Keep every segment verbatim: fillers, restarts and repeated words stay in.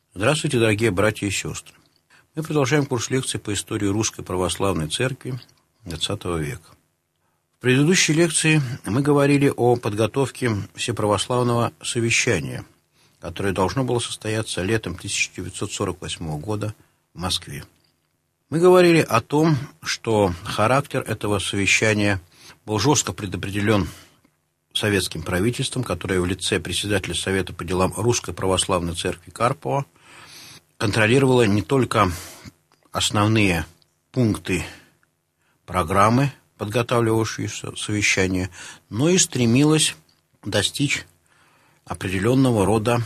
Здравствуйте, дорогие братья и сестры. Мы продолжаем курс лекций по истории Русской Православной Церкви двадцатого века. В предыдущей лекции мы говорили о подготовке Всеправославного совещания, которое должно было состояться летом тысяча девятьсот сорок восьмого года в Москве. Мы говорили о том, что характер этого совещания был жестко предопределен советским правительством, которое в лице председателя Совета по делам Русской Православной Церкви Карпова контролировало не только основные пункты программы, подготавливавшейся совещания, но и стремилось достичь определенного рода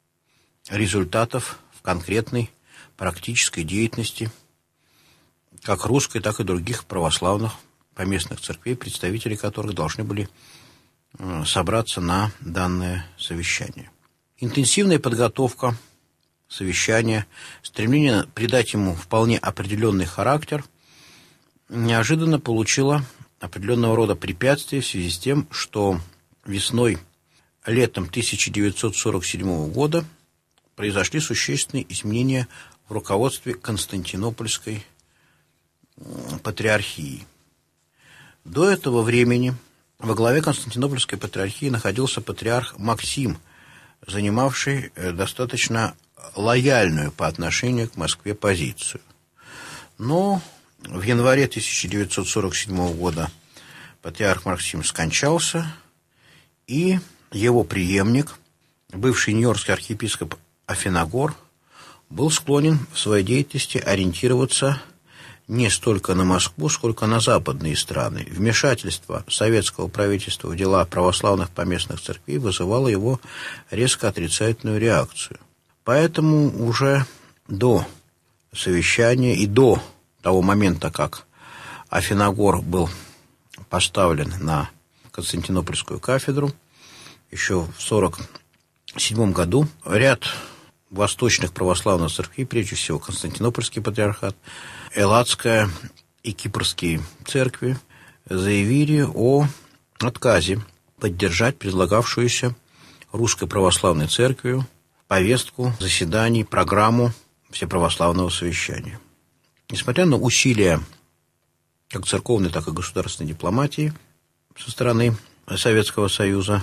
результатов в конкретной практической деятельности как русской, так и других православных поместных церквей, представители которых должны были собраться на данное совещание. Интенсивная подготовка совещания, стремление придать ему вполне определенный характер неожиданно получило определенного рода препятствия в связи с тем, что весной, летом тысяча девятьсот сорок седьмого года произошли существенные изменения в руководстве Константинопольской патриархии. До этого времени во главе Константинопольской патриархии находился патриарх Максим, занимавший достаточно лояльную по отношению к Москве позицию. Но в январе тысяча девятьсот сорок седьмого года патриарх Максим скончался, и его преемник, бывший нью-йоркский архиепископ Афиногор, был склонен в своей деятельности ориентироваться не столько на Москву, сколько на западные страны. Вмешательство советского правительства в дела православных поместных церквей вызывало его резко отрицательную реакцию. Поэтому уже до совещания и до того момента, как Афиногор был поставлен на Константинопольскую кафедру, еще в сорок седьмом году ряд восточных православных церквей, прежде всего Константинопольский патриархат, Элладская и Кипрские церкви, заявили о отказе поддержать предлагавшуюся Русской Православной Церковью повестку заседаний, программу Всеправославного совещания. Несмотря на усилия как церковной, так и государственной дипломатии со стороны Советского Союза,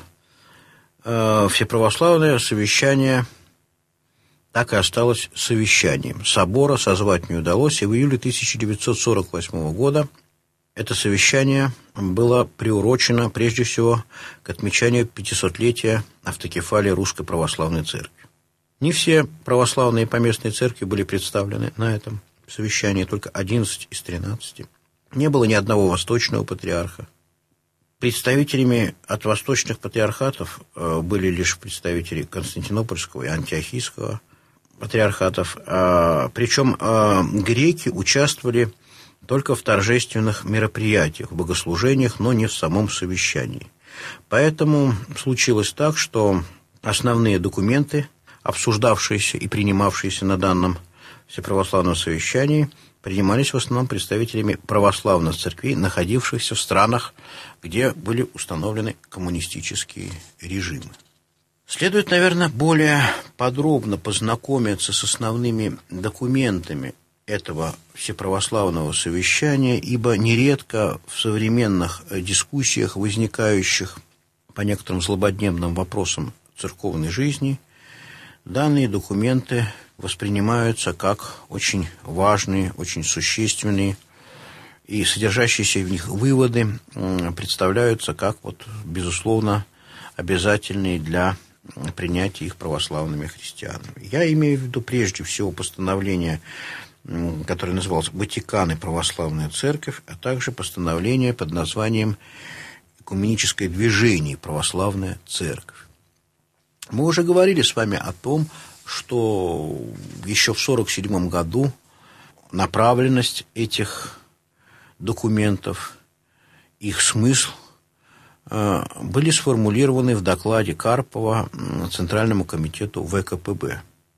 Всеправославное совещание так и осталось совещанием. Собора созвать не удалось, и в июле тысяча девятьсот сорок восьмого года это совещание было приурочено прежде всего к отмечанию пятисотлетия автокефалии Русской Православной Церкви. Не все православные поместные церкви были представлены на этом совещании, только одиннадцать из тринадцати. Не было ни одного восточного патриарха. Представителями от восточных патриархатов были лишь представители Константинопольского и Антиохийского патриархатов, причем греки участвовали только в торжественных мероприятиях, в богослужениях, но не в самом совещании. Поэтому случилось так, что основные документы, обсуждавшиеся и принимавшиеся на данном Всеправославном совещании, принимались в основном представителями православных церквей, находившихся в странах, где были установлены коммунистические режимы. Следует, наверное, более подробно познакомиться с основными документами этого Всеправославного совещания, ибо нередко в современных дискуссиях, возникающих по некоторым злободневным вопросам церковной жизни, данные документы воспринимаются как очень важные, очень существенные, и содержащиеся в них выводы представляются как, вот, безусловно, обязательные для принятия их православными христианами. Я имею в виду прежде всего постановление, которое называлось «Ватикан и православная церковь», а также постановление под названием «Экуменическое движение православная церковь». Мы уже говорили с вами о том, что еще в сорок седьмом году направленность этих документов, их смысл были сформулированы в докладе Карпова Центральному комитету вэ ка пэ бэ.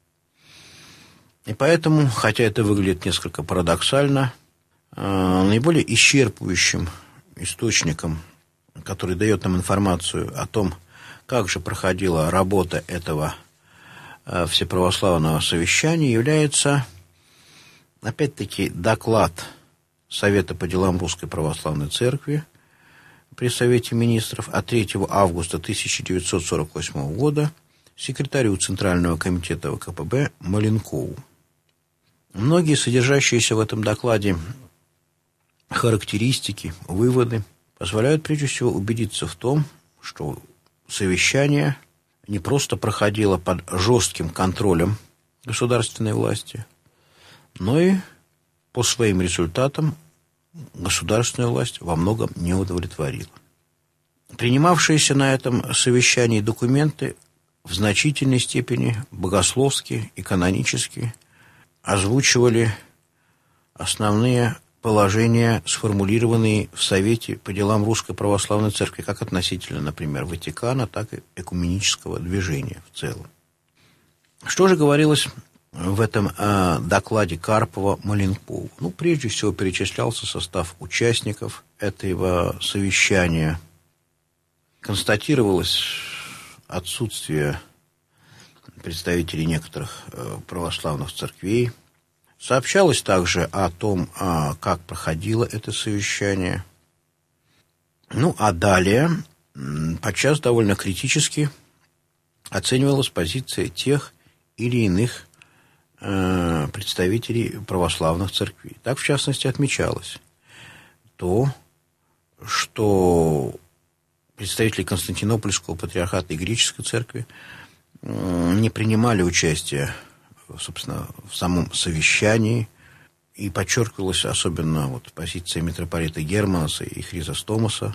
И поэтому, хотя это выглядит несколько парадоксально, наиболее исчерпывающим источником, который дает нам информацию о том, как же проходила работа этого Всеправославного совещания является, опять-таки, доклад Совета по делам Русской Православной Церкви при Совете Министров от третьего августа тысяча девятьсот сорок восьмого года секретарю Центрального комитета ВКПБ Маленкову. Многие содержащиеся в этом докладе характеристики, выводы позволяют прежде всего убедиться в том, что совещание не просто проходило под жестким контролем государственной власти, но и по своим результатам государственная власть во многом не удовлетворила. Принимавшиеся на этом совещании документы в значительной степени богословски и канонически озвучивали основные положения, сформулированные в Совете по делам Русской Православной Церкви, как относительно, например, Ватикана, так и экуменического движения в целом. Что же говорилось в этом э, докладе Карпова-Маленкову? Ну, прежде всего, перечислялся состав участников этого совещания. Констатировалось отсутствие представителей некоторых э, православных церквей. Сообщалось также о том, э, как проходило это совещание. Ну, а далее, подчас довольно критически оценивалась позиция тех или иных э, представителей православных церквей. Так, в частности, отмечалось то, что представители Константинопольского патриархата и Греческой церкви э, не принимали участие, собственно, в самом совещании, и подчеркивалась особенно вот позиция митрополита Германаса и Хризостомаса.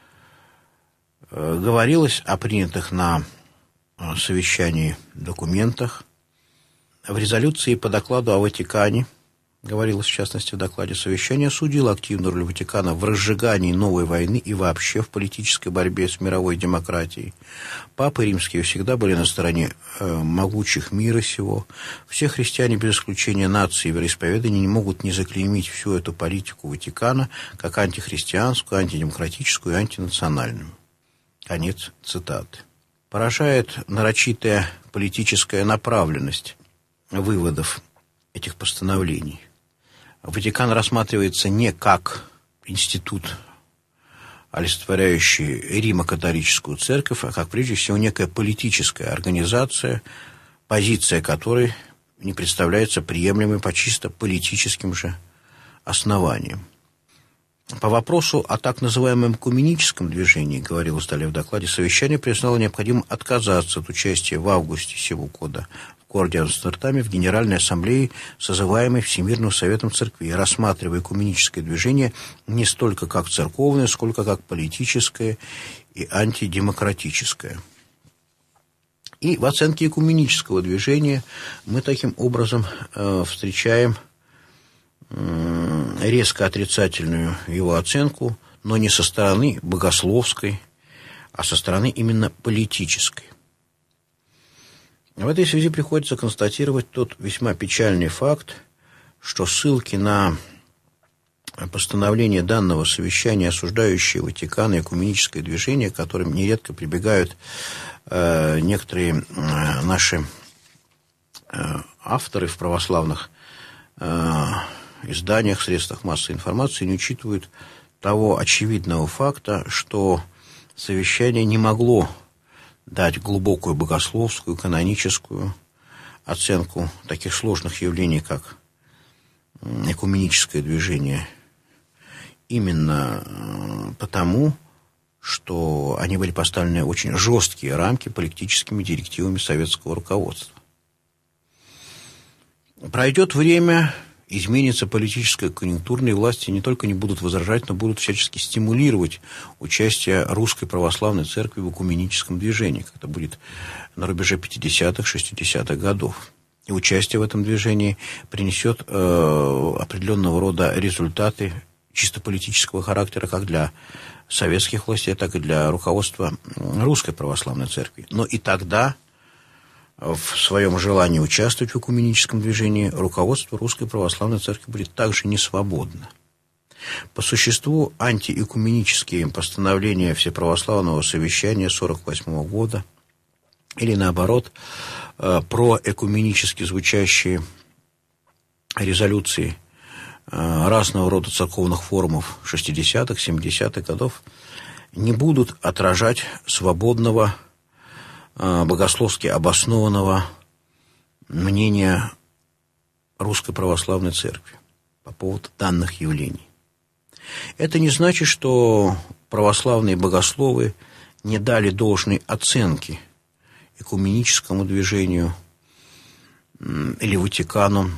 Э, говорилось о принятых на совещании документах. В резолюции по докладу о Ватикане, говорилось в частности в докладе совещания, судило активную роль Ватикана в разжигании новой войны и вообще в политической борьбе с мировой демократией. Папы римские всегда были на стороне э, могучих мира сего. Все христиане, без исключения нации и вероисповедания, не могут не заклеймить всю эту политику Ватикана как антихристианскую, антидемократическую и антинациональную. Конец цитаты. Поражает нарочитая политическая направленность выводов этих постановлений. Ватикан рассматривается не как институт, олицетворяющий Римо-католическую церковь, а как, прежде всего, некая политическая организация, позиция которой не представляется приемлемой по чисто политическим же основаниям. По вопросу о так называемом экуменическом движении, говорилось далее в докладе, совещание признало необходимым отказаться от участия в августе сего года в городе Амстердаме в Генеральной Ассамблее, созываемой Всемирным Советом Церквей, рассматривая экуменическое движение не столько как церковное, сколько как политическое и антидемократическое. И в оценке экуменического движения мы таким образом э, встречаем резко отрицательную его оценку, но не со стороны богословской, а со стороны именно политической. В этой связи приходится констатировать тот весьма печальный факт, что ссылки на постановление данного совещания, осуждающие Ватикан и экуменическое движение, к которым нередко прибегают э, некоторые э, наши э, авторы в православных э, изданиях, средствах массовой информации, не учитывают того очевидного факта, что совещание не могло дать глубокую богословскую, каноническую оценку таких сложных явлений, как экуменическое движение, именно потому, что они были поставлены в очень жесткие рамки политическими директивами советского руководства. Пройдет время, изменится политическая конъюнктура, и власти не только не будут возражать, но будут всячески стимулировать участие Русской Православной Церкви в экуменическом движении, как это будет на рубеже пятидесятых, шестидесятых годов. И участие в этом движении принесет э, определенного рода результаты чисто политического характера как для советских властей, так и для руководства Русской Православной Церкви. Но и тогда в своем желании участвовать в экуменическом движении руководство Русской Православной Церкви будет также не свободно. По существу антиэкуменические постановления Всеправославного совещания сорок восьмого года или, наоборот, проэкуменически звучащие резолюции разного рода церковных форумов шестидесятых, семидесятых годов не будут отражать свободного, богословски обоснованного мнения Русской Православной Церкви по поводу данных явлений. Это не значит, что православные богословы не дали должной оценки экуменическому движению или Ватикану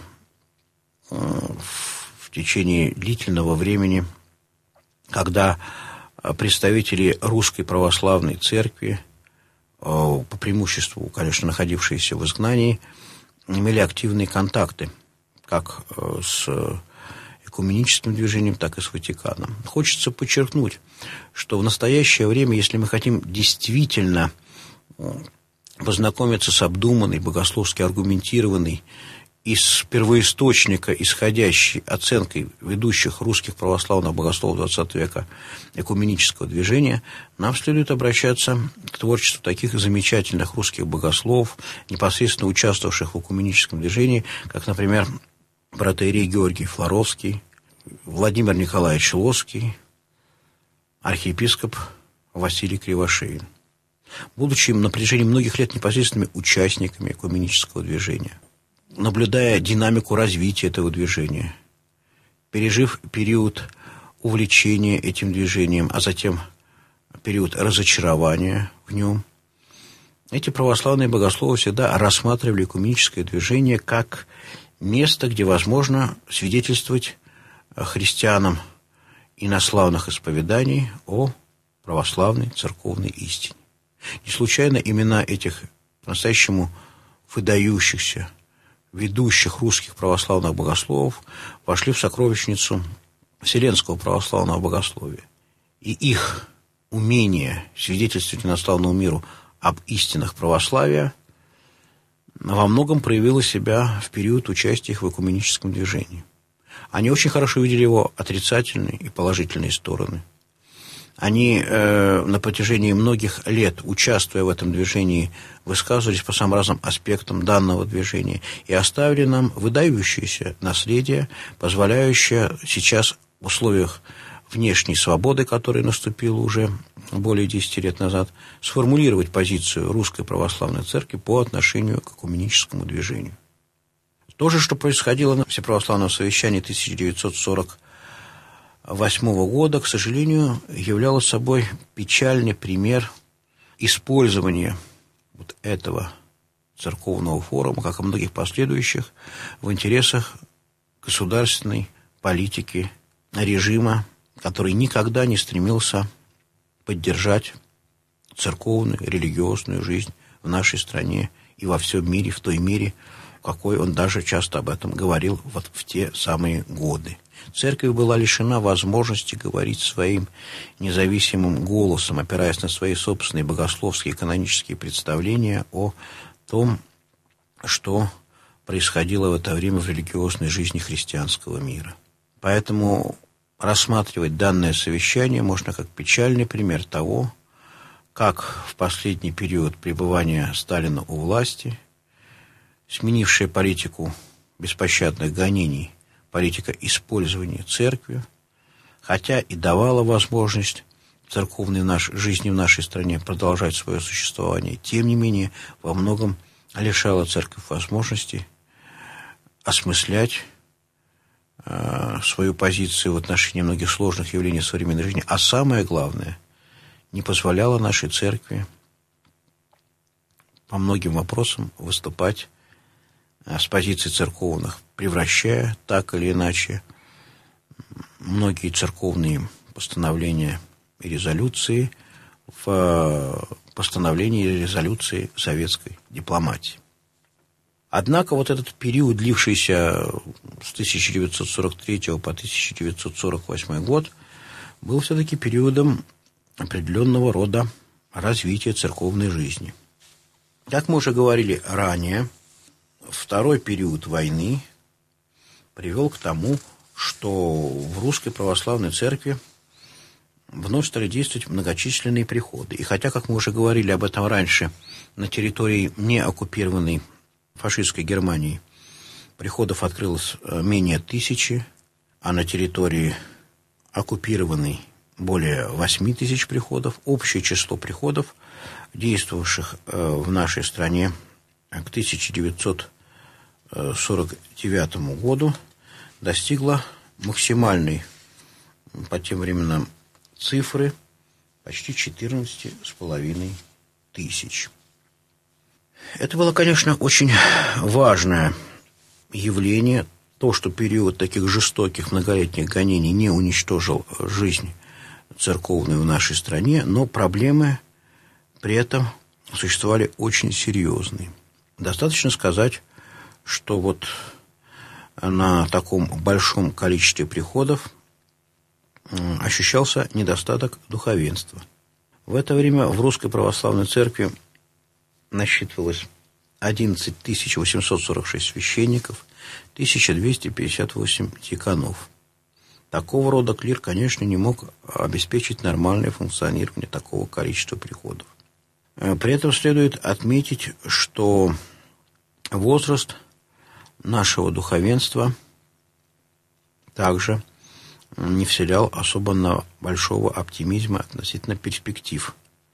в течение длительного времени, когда представители Русской Православной Церкви, по преимуществу, конечно, находившиеся в изгнании, имели активные контакты как с экуменическим движением, так и с Ватиканом. Хочется подчеркнуть, что в настоящее время, если мы хотим действительно познакомиться с обдуманной, богословски аргументированной, из первоисточника исходящей оценкой ведущих русских православных богословов двадцатого века экуменического движения, нам следует обращаться к творчеству таких замечательных русских богословов, непосредственно участвовавших в экуменическом движении, как, например, протоиерей Георгий Флоровский, Владимир Николаевич Лоский, архиепископ Василий Кривошеин, будучи на протяжении многих лет непосредственными участниками экуменического движения, наблюдая динамику развития этого движения, пережив период увлечения этим движением, а затем период разочарования в нем, эти православные богословы всегда рассматривали экуменическое движение как место, где возможно свидетельствовать христианам инославных исповеданий о православной церковной истине. Не случайно имена этих по-настоящему выдающихся, ведущих русских православных богословов вошли в сокровищницу Вселенского православного богословия. И их умение свидетельствовать инославному миру об истинах православия во многом проявило себя в период участия их в экуменическом движении. Они очень хорошо видели его отрицательные и положительные стороны. Они э, на протяжении многих лет, участвуя в этом движении, высказывались по самым разным аспектам данного движения и оставили нам выдающееся наследие, позволяющее сейчас в условиях внешней свободы, которая наступила уже более десяти лет назад, сформулировать позицию Русской Православной Церкви по отношению к экуменическому движению. То же, что происходило на Всеправославном совещании тысяча девятьсот сорок восьмого года, к сожалению, являло собой печальный пример использования вот этого церковного форума, как и многих последующих, в интересах государственной политики режима, который никогда не стремился поддержать церковную, религиозную жизнь в нашей стране и во всем мире, в той мере, в какой он даже часто об этом говорил вот в те самые годы. Церковь была лишена возможности говорить своим независимым голосом, опираясь на свои собственные богословские и канонические представления о том, что происходило в это время в религиозной жизни христианского мира. Поэтому рассматривать данное совещание можно как печальный пример того, как в последний период пребывания Сталина у власти, сменившая политику беспощадных гонений, политика использования церкви, хотя и давала возможность церковной наш, жизни в нашей стране продолжать свое существование, тем не менее во многом лишала церковь возможности осмыслять э, свою позицию в отношении многих сложных явлений современной жизни, а самое главное, не позволяла нашей церкви по многим вопросам выступать с позиций церковных, превращая так или иначе многие церковные постановления и резолюции в постановления и резолюции советской дипломатии. Однако вот этот период, длившийся с тысяча девятьсот сорок третьего по тысяча девятьсот сорок восьмой год, был все-таки периодом определенного рода развития церковной жизни. Как мы уже говорили ранее, второй период войны привел к тому, что в Русской Православной Церкви вновь стали действовать многочисленные приходы. И хотя, как мы уже говорили об этом раньше, на территории неоккупированной фашистской Германии приходов открылось менее тысячи, а на территории оккупированной более восьми тысяч приходов, общее число приходов, действовавших в нашей стране к тысяча девятьсот сорок девятому году, достигло максимальной по тем временам цифры почти четырнадцать с половиной тысяч. Это было, конечно, очень важное явление, то, что период таких жестоких многолетних гонений не уничтожил жизнь церковную в нашей стране, но проблемы при этом существовали очень серьезные. Достаточно сказать, что вот на таком большом количестве приходов ощущался недостаток духовенства. В это время в Русской Православной Церкви насчитывалось одиннадцать тысяч восемьсот сорок шесть священников, тысяча двести пятьдесят восемь дьяконов. Такого рода клир, конечно, не мог обеспечить нормальное функционирование такого количества приходов. При этом следует отметить, что возраст нашего духовенства также не вселял особенно большого оптимизма относительно перспектив.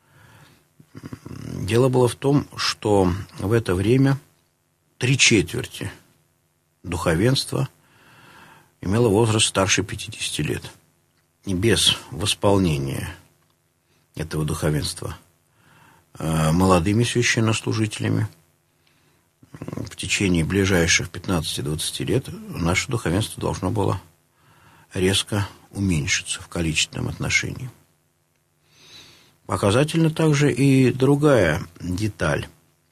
Дело было в том, что в это время три четверти духовенства имело возраст старше пятидесяти лет. И без восполнения этого духовенства молодыми священнослужителями в течение ближайших пятнадцати-двадцати лет наше духовенство должно было резко уменьшиться в количественном отношении. Показательна также и другая деталь,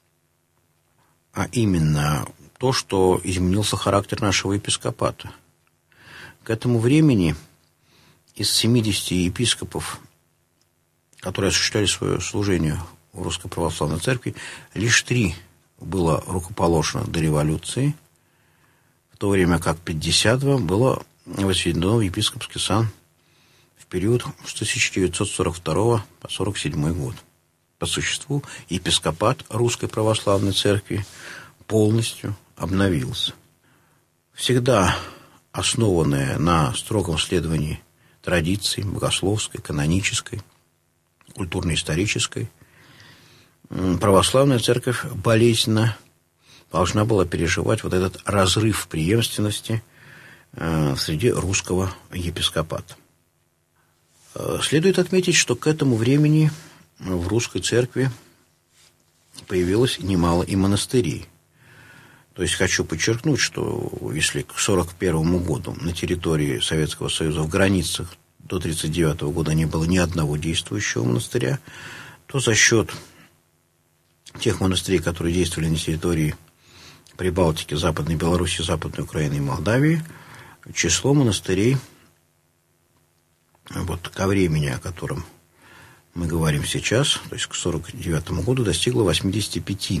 а именно то, что изменился характер нашего епископата. К этому времени из семидесяти епископов, которые осуществляли свое служение в Русской Православной Церкви, лишь три было рукоположено до революции, в то время как пятьдесят два было возведено в епископский сан в период с тысяча девятьсот сорок второго по сорок седьмой год. По существу епископат Русской Православной Церкви полностью обновился. Всегда основанная на строгом следовании традиции богословской, канонической, культурно-исторической, православная церковь болезненно должна была переживать вот этот разрыв в преемственности среди русского епископата. Следует отметить, что к этому времени в русской церкви появилось немало и монастырей. То есть хочу подчеркнуть, что если к сорок первому году на территории Советского Союза в границах до тридцать девятого года не было ни одного действующего монастыря, то за счет тех монастырей, которые действовали на территории Прибалтики, Западной Белоруссии, Западной Украины и Молдавии, число монастырей вот ко времени, о котором мы говорим сейчас, то есть к сорок девятому году, достигло восьмидесяти пяти.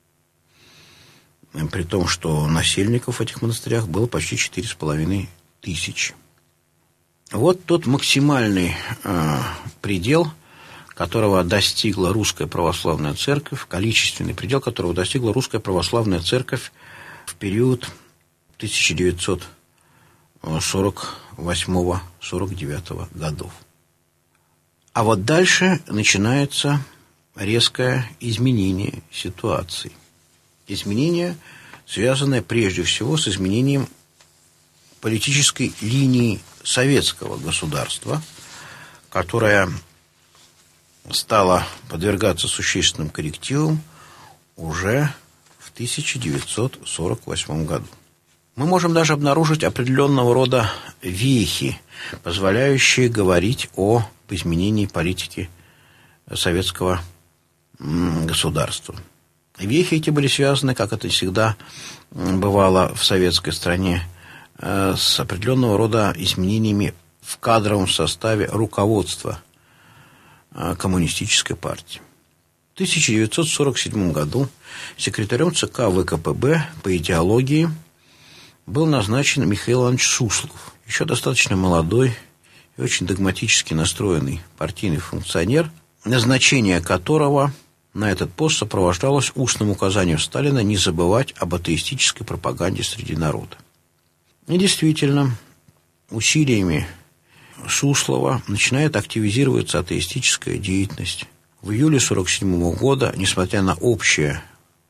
При том, что насельников в этих монастырях было почти четыре с половиной тысячи. Вот тот максимальный э, предел, которого достигла Русская Православная Церковь, количественный предел, которого достигла Русская Православная Церковь в период тысяча девятьсот сорок восьмого — сорок девятого годов. А вот дальше начинается резкое изменение ситуации. Изменение, связанное прежде всего с изменением политической линии советского государства, которая стала подвергаться существенным коррективам уже в тысяча девятьсот сорок восьмом году. Мы можем даже обнаружить определенного рода вехи, позволяющие говорить о изменении политики советского государства. Вехи эти были связаны, как это всегда бывало в советской стране, с определенного рода изменениями в кадровом составе руководства коммунистической партии. В тысяча девятьсот сорок седьмом году секретарем ЦК ВКПБ по идеологии был назначен Михаил Иванович Суслов, еще достаточно молодой и очень догматически настроенный партийный функционер, назначение которого на этот пост сопровождалось устным указанием Сталина не забывать об атеистической пропаганде среди народа. И действительно, усилиями Суслова начинает активизироваться атеистическая деятельность. В июле сорок седьмого года, несмотря на общую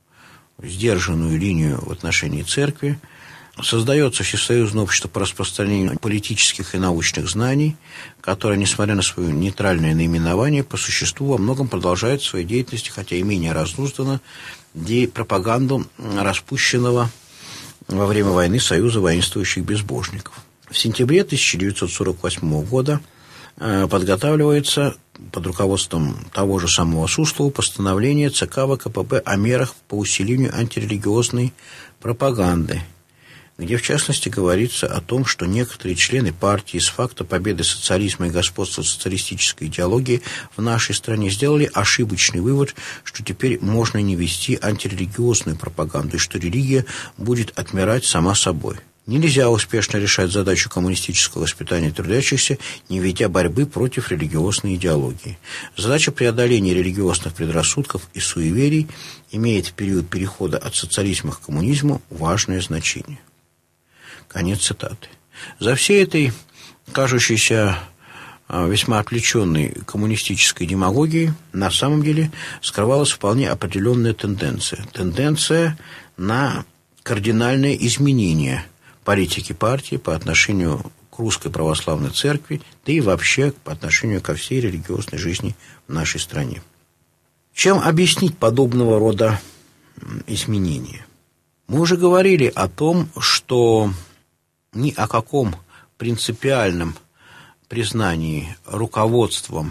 сдержанную линию в отношении церкви, создается Всесоюзное общество по распространению политических и научных знаний, которое, несмотря на свое нейтральное наименование, по существу во многом продолжает свою деятельность, хотя и менее разнузданно, пропаганду распущенного во время войны Союза воинствующих безбожников. В сентябре тысяча девятьсот сорок восьмого года подготавливается под руководством того же самого Суслова постановление ЦК ВКПБ о мерах по усилению антирелигиозной пропаганды, где, в частности, говорится о том, что некоторые члены партии с факта победы социализма и господства социалистической идеологии в нашей стране сделали ошибочный вывод, что теперь можно не вести антирелигиозную пропаганду и что религия будет отмирать сама собой. Нельзя успешно решать задачу коммунистического воспитания трудящихся, не ведя борьбы против религиозной идеологии. Задача преодоления религиозных предрассудков и суеверий имеет в период перехода от социализма к коммунизму важное значение. Конец цитаты. За всей этой кажущейся весьма отвлеченной коммунистической демагогией на самом деле скрывалась вполне определенная тенденция. Тенденция на кардинальное изменение политики партии по отношению к Русской Православной Церкви, да и вообще по отношению ко всей религиозной жизни в нашей стране. Чем объяснить подобного рода изменения? Мы уже говорили о том, что ни о каком принципиальном признании руководством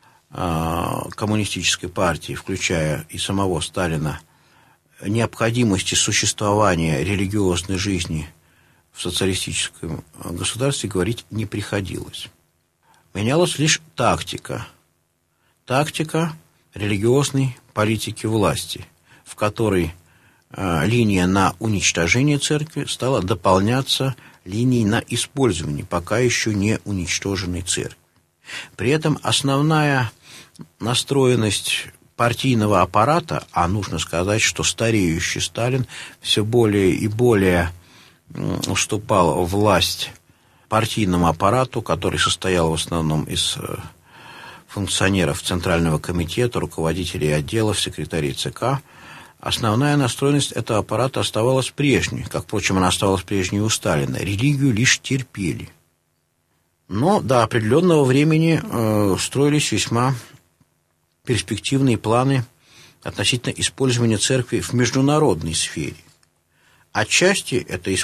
э, коммунистической партии, включая и самого Сталина, необходимости существования религиозной жизни в социалистическом государстве говорить не приходилось. Менялась лишь тактика. Тактика религиозной политики власти, в которой э, линия на уничтожение церкви стала дополняться линией на использование пока еще не уничтоженной церкви. При этом основная настроенность партийного аппарата, а нужно сказать, что стареющий Сталин все более и более уступал власть партийному аппарату, который состоял в основном из функционеров Центрального комитета, руководителей отделов, секретарей ЦК. Основная настроенность этого аппарата оставалась прежней, как, впрочем, она оставалась прежней у Сталина. Религию лишь терпели. Но до определенного времени э, строились весьма перспективные планы относительно использования церкви в международной сфере. Отчасти это